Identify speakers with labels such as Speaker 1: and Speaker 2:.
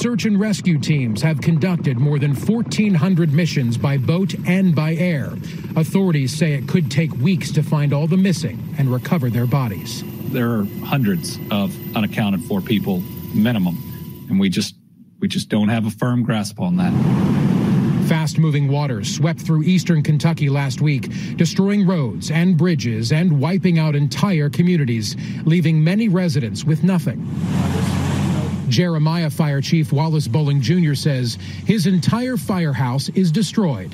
Speaker 1: Search and rescue teams have conducted more than 1,400 missions by boat and by air. Authorities say it could take weeks to find all the missing and recover their bodies.
Speaker 2: There are hundreds of unaccounted for people minimum, and we just don't have a firm grasp on that.
Speaker 1: Fast-moving waters swept through eastern Kentucky last week, destroying roads and bridges and wiping out entire communities, leaving many residents with nothing. Jeremiah Fire Chief Wallace Bowling Jr. says his entire firehouse is destroyed.